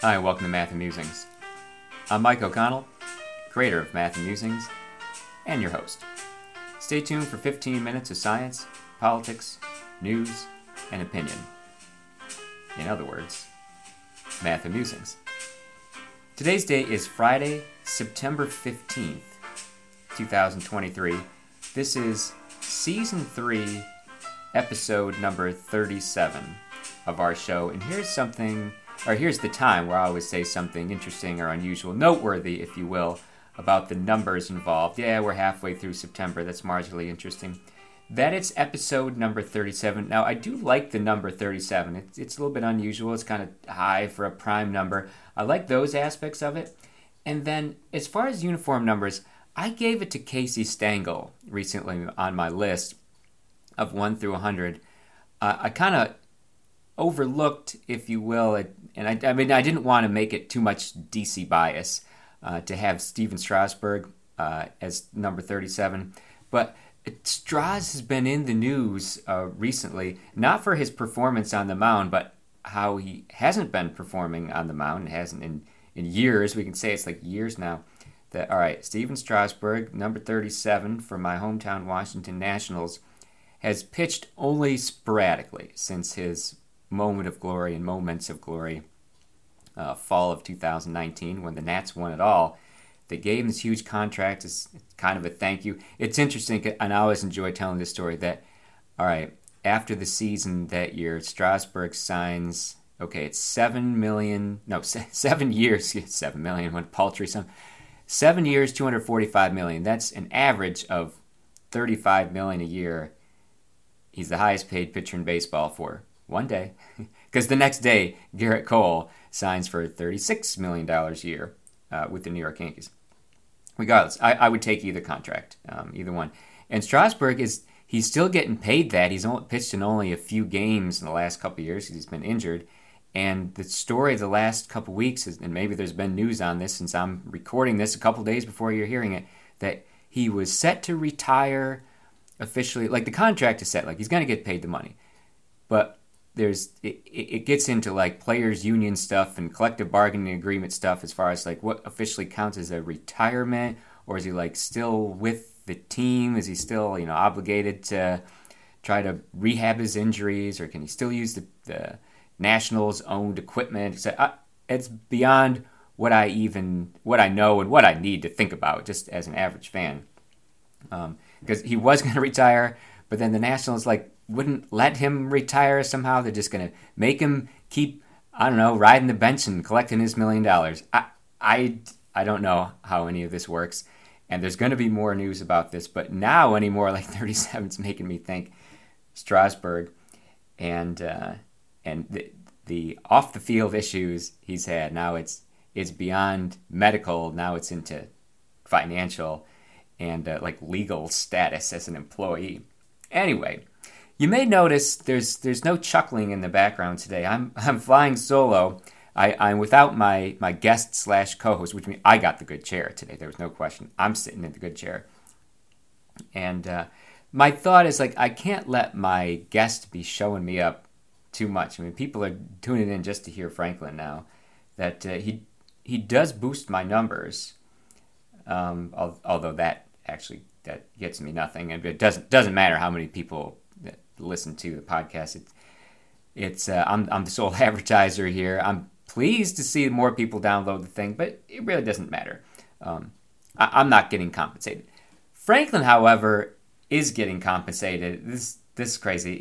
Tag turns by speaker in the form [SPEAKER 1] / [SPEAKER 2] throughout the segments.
[SPEAKER 1] Hi, and welcome to Math and Musings. I'm Mike O'Connell, creator of Math and Musings, and your host. Stay tuned for 15 minutes of science, politics, news, and opinion. In other words, Math and Musings. Today's date is Friday, September 15th, 2023. This is Season 3, Episode number 37 of our show, and here's the time where I always say something interesting or unusual, noteworthy, if you will, about the numbers involved. Yeah, we're halfway through September. That's marginally interesting. That it's episode number 37. Now, I do like the number 37. It's a little bit unusual. It's kind of high for a prime number. I like those aspects of it. And then, as far as uniform numbers, I gave it to Casey Stengel recently on my list of 1 through 100. I kind of overlooked, if you will, and I didn't want to make it too much DC bias to have Stephen Strasburg as number 37, but Strauss has been in the news recently, not for his performance on the mound, but how he hasn't been performing on the mound. It hasn't in years. We can say it's like years now. All right, Stephen Strasburg, number 37 for my hometown Washington Nationals, has pitched only sporadically since his moments of glory, fall of 2019, when the Nats won it all. They gave him this huge contract as kind of a thank you. It's interesting, and I always enjoy telling this story, that, all right, after the season that year, Strasburg signs, it's 7 years, 7 million, what paltry sum, 7 years, $245 million. That's an average of $35 million a year. He's the highest paid pitcher in baseball for one day, because the next day, Garrett Cole signs for $36 million a year with the New York Yankees. Regardless, I would take either contract, either one. And Strasburg he's still getting paid that. He's only pitched in only a few games in the last couple of years because he's been injured. And the story of the last couple of weeks, and maybe there's been news on this since I'm recording this a couple days before you're hearing it, that he was set to retire officially. Like, the contract is set, like he's going to get paid the money. But it gets into like players union stuff and collective bargaining agreement stuff as far as like what officially counts as a retirement, or is he like still with the team? Is he still obligated to try to rehab his injuries, or can he still use the Nationals owned equipment? It's beyond what I know and what I need to think about just as an average fan, because he was going to retire, but then the Nationals wouldn't let him retire somehow. They're just going to make him keep, riding the bench and collecting his $1 million. I don't know how any of this works, and there's going to be more news about this, but now anymore, 37 is making me think Strasburg and the off-the-field issues he's had. Now it's beyond medical. Now it's into financial and legal status as an employee. Anyway, you may notice there's no chuckling in the background today. I'm flying solo. I'm without my guest / co-host, which means I got the good chair today. There was no question. I'm sitting in the good chair. And my thought is I can't let my guest be showing me up too much. People are tuning in just to hear Franklin now. That he does boost my numbers, although that gets me nothing, and it doesn't matter how many people that listen to the podcast. I'm the sole advertiser here. I'm pleased to see more people download the thing, but it really doesn't matter. I'm not getting compensated. Franklin, however, is getting compensated. This is crazy.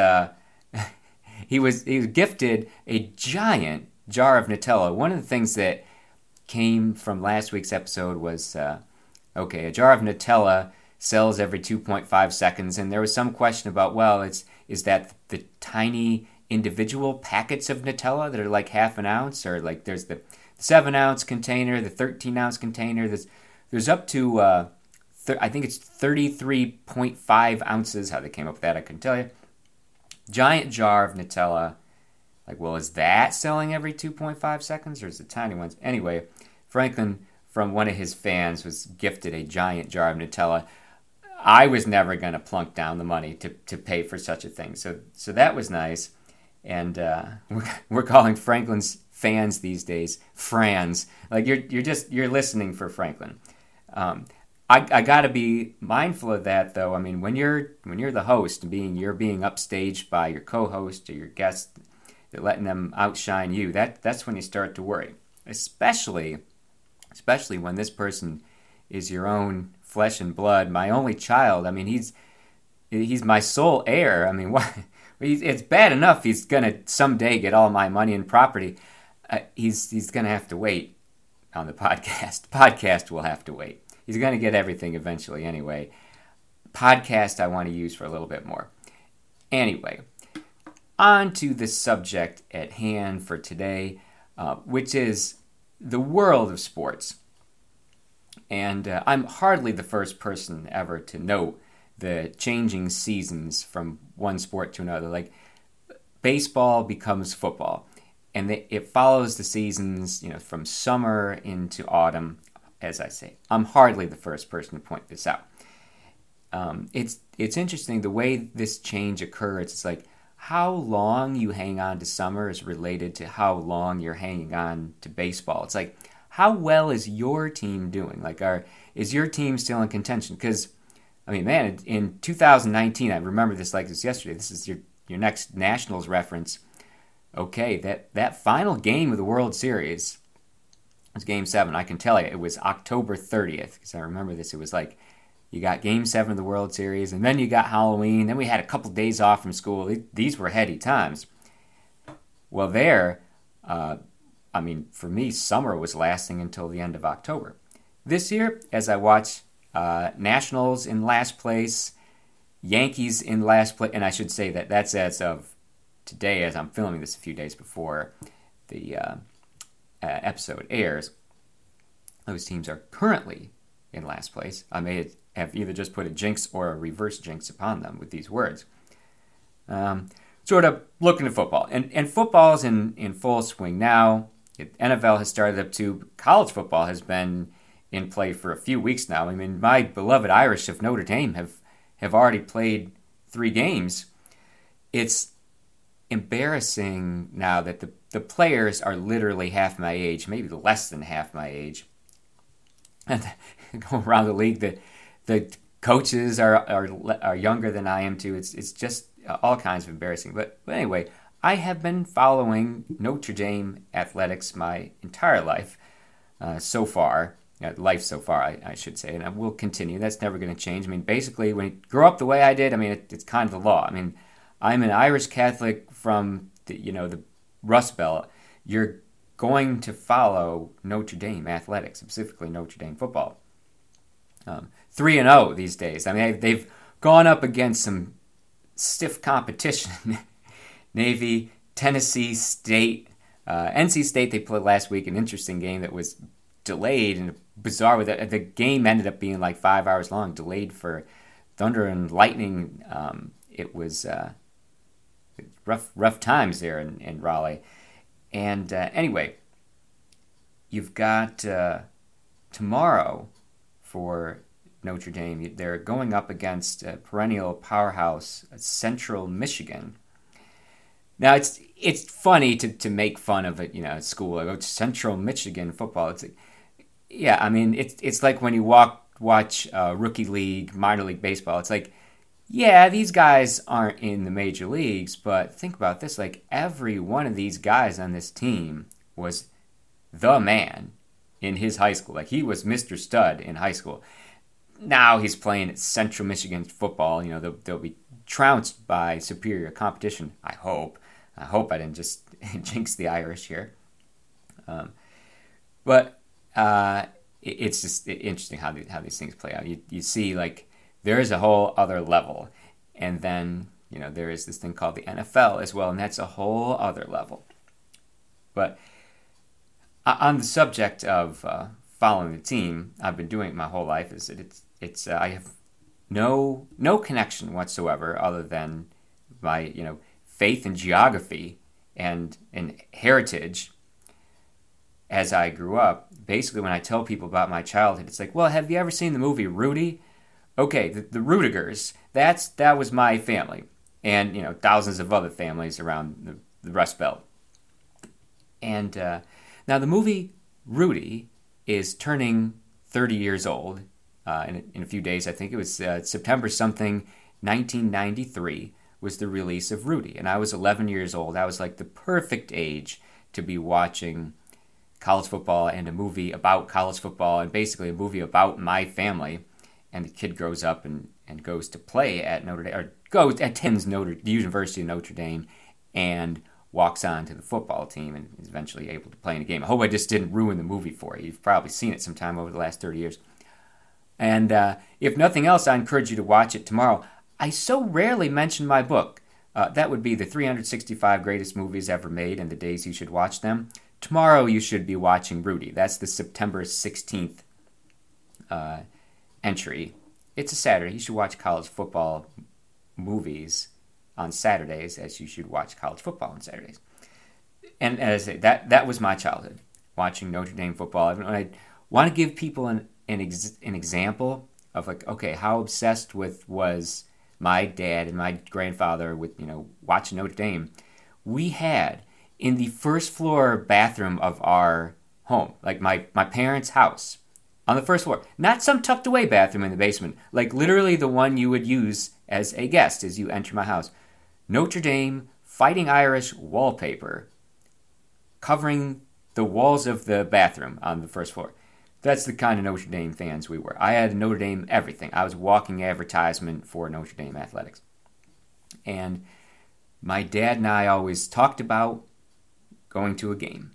[SPEAKER 1] He was gifted a giant jar of Nutella. One of the things that came from last week's episode was a jar of Nutella sells every 2.5 seconds, and there was some question about, is that the tiny individual packets of Nutella that are like half an ounce, or there's the 7-ounce container, the 13-ounce container. There's up to I think it's 33.5 ounces. How they came up with that, I couldn't tell you. Giant jar of Nutella. Is that selling every 2.5 seconds, or is it tiny ones? Anyway, Franklin, from one of his fans, was gifted a giant jar of Nutella. I was never going to plunk down the money to pay for such a thing. So that was nice. And we're calling Franklin's fans these days, Frans. Like you're listening for Franklin. I got to be mindful of that, though. I mean, when you're the host, you're being upstaged by your co-host or your guest, they're letting them outshine you. That's when you start to worry, especially when this person is your own flesh and blood, my only child. I mean, he's my sole heir. I mean, what? It's bad enough he's gonna someday get all my money and property. He's gonna have to wait on the podcast. Podcast will have to wait. He's gonna get everything eventually anyway. Podcast I want to use for a little bit more. Anyway, on to the subject at hand for today, which is the world of sports. And I'm hardly the first person ever to note the changing seasons from one sport to another. Like, baseball becomes football, and it follows the seasons, from summer into autumn. As I say, I'm hardly the first person to point this out. It's interesting the way this change occurs. It's like how long you hang on to summer is related to how long you're hanging on to baseball. It's like, how well is your team doing? Like, is your team still in contention? Because, I mean, man, in 2019, I remember this like this yesterday. This is your next Nationals reference. Okay, that final game of the World Series was Game 7. I can tell you, it was October 30th, because I remember this. It was like, you got Game 7 of the World Series, and then you got Halloween. Then we had a couple days off from school. These were heady times. Well, for me, summer was lasting until the end of October. This year, as I watch Nationals in last place, Yankees in last place, and I should say that's as of today, as I'm filming this a few days before the episode airs. Those teams are currently in last place. I may have either just put a jinx or a reverse jinx upon them with these words. Sort of looking at football. And football's in full swing now. NFL has started up too. College football has been in play for a few weeks now. I mean, my beloved Irish of Notre Dame have already played 3 games. It's embarrassing now that the players are literally half my age, maybe less than half my age. And go around the league, the coaches are younger than I am too. It's just all kinds of embarrassing. But anyway, I have been following Notre Dame athletics my entire life so far. I should say, and I will continue. That's never going to change. I mean, basically, when you grow up the way I did, I mean, it's kind of the law. I mean, I'm an Irish Catholic from the Rust Belt. You're going to follow Notre Dame athletics, specifically Notre Dame football. 3-0 these days. I mean, they've gone up against some stiff competition. Navy, Tennessee State, NC State. They played last week, an interesting game that was delayed and bizarre. The game ended up being like 5 hours long, delayed for thunder and lightning. It was rough times there in Raleigh. And anyway, you've got tomorrow for Notre Dame. They're going up against perennial powerhouse Central Michigan. Now it's funny to make fun of it, at school. Like, Central Michigan football. It's like, yeah, I mean it's like when you watch rookie league, minor league baseball. It's like, yeah, these guys aren't in the major leagues, but think about this: like, every one of these guys on this team was the man in his high school. Like, he was Mr. Stud in high school. Now he's playing at Central Michigan football. They'll be trounced by superior competition. I hope I didn't just jinx the Irish here. But it's just interesting how these things play out. You see, like, there is a whole other level, and then there is this thing called the NFL as well, and that's a whole other level. But on the subject of following the team, I've been doing it my whole life. Is that it's I have no connection whatsoever other than my faith in geography and heritage. As I grew up, basically when I tell people about my childhood, it's like, well, have you ever seen the movie Rudy? Okay, the Rudigers, that was my family, and thousands of other families around the Rust Belt. And now the movie Rudy is turning 30 years old in a few days. I think it was September something, 1993 was the release of Rudy. And I was 11 years old. I was like the perfect age to be watching college football and a movie about college football, and basically a movie about my family. And the kid grows up and goes to play at Notre Dame, or attends the University of Notre Dame, and walks on to the football team and is eventually able to play in a game. I hope I just didn't ruin the movie for you. You've probably seen it sometime over the last 30 years. And if nothing else, I encourage you to watch it tomorrow. I so rarely mention my book. That would be the 365 Greatest Movies Ever Made and the Days You Should Watch Them. Tomorrow you should be watching Rudy. That's the September 16th entry. It's a Saturday. You should watch college football movies on Saturdays as you should watch college football on Saturdays. And as I say, that was my childhood, watching Notre Dame football. I want to give people an example of like, okay, how obsessed was my dad and my grandfather with, watching Notre Dame. We had in the first floor bathroom of our home, like my parents' house, on the first floor, not some tucked away bathroom in the basement, like literally the one you would use as a guest as you enter my house. Notre Dame Fighting Irish wallpaper covering the walls of the bathroom on the first floor. That's the kind of Notre Dame fans we were. I had Notre Dame everything. I was a walking advertisement for Notre Dame athletics. And my dad and I always talked about going to a game.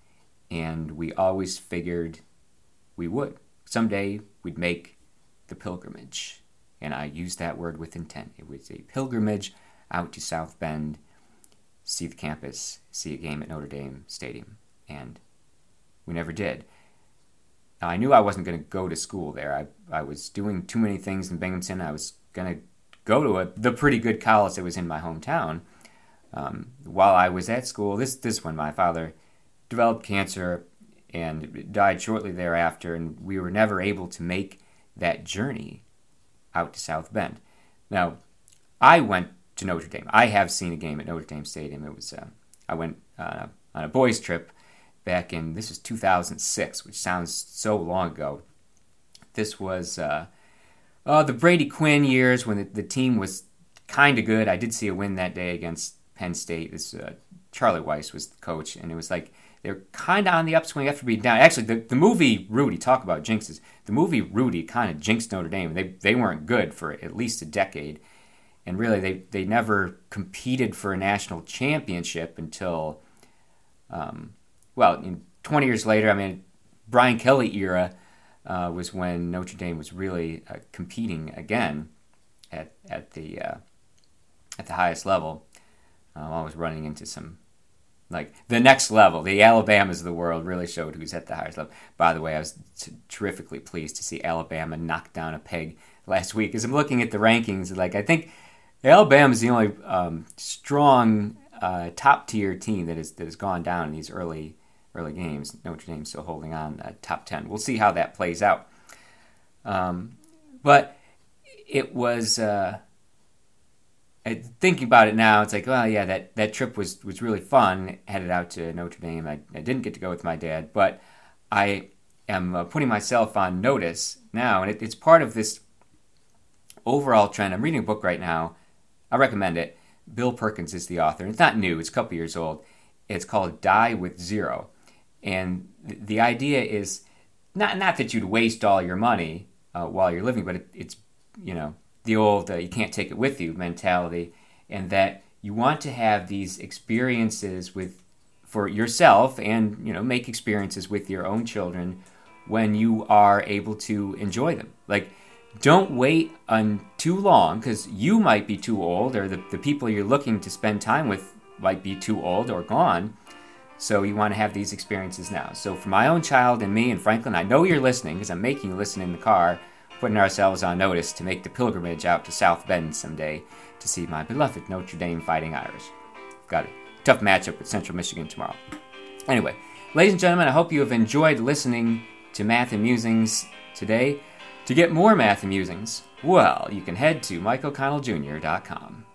[SPEAKER 1] And we always figured we would. Someday we'd make the pilgrimage. And I use that word with intent. It was a pilgrimage out to South Bend, see the campus, see a game at Notre Dame Stadium. And we never did. Now, I knew I wasn't going to go to school there. I was doing too many things in Binghamton. I was going to go to the pretty good college that was in my hometown. While I was at school, this is when my father developed cancer and died shortly thereafter, and we were never able to make that journey out to South Bend. Now, I went to Notre Dame. I have seen a game at Notre Dame Stadium. It was I went on a boys' trip back in, this was 2006, which sounds so long ago. This was the Brady Quinn years when the team was kind of good. I did see a win that day against Penn State. This Charlie Weiss was the coach, and it was like they were kind of on the upswing after being down. Actually, the movie Rudy, talk about jinxes, the movie Rudy kind of jinxed Notre Dame. They weren't good for at least a decade, and really they never competed for a national championship until, in 20 years later. Brian Kelly era was when Notre Dame was really competing again at the highest level. I was running into some, like, the next level. The Alabamas of the world really showed who's at the highest level. By the way, I was terrifically pleased to see Alabama knock down a peg last week. As I'm looking at the rankings, like, I think Alabama is the only strong top-tier team that has gone down in these early games. Notre Dame's still holding on top 10. We'll see how that plays out. But it was... thinking about it now, it's like, well, yeah, that trip was really fun, headed out to Notre Dame. I didn't get to go with my dad, but I am putting myself on notice now, and it's part of this overall trend. I'm reading a book right now. I recommend it. Bill Perkins is the author. It's not new. It's a couple years old. It's called Die with Zero. And the idea is not that you'd waste all your money while you're living, but it's the old you can't take it with you mentality, and that you want to have these experiences for yourself and make experiences with your own children when you are able to enjoy them. Like, don't wait too long, because you might be too old, or the people you're looking to spend time with might be too old or gone. So you want to have these experiences now. So for my own child and me and Franklin, I know you're listening because I'm making you listen in the car, putting ourselves on notice to make the pilgrimage out to South Bend someday to see my beloved Notre Dame Fighting Irish. Got a tough matchup with Central Michigan tomorrow. Anyway, ladies and gentlemen, I hope you have enjoyed listening to Math and Musings today. To get more Math and Musings, well, you can head to MikeO'ConnellJr.com.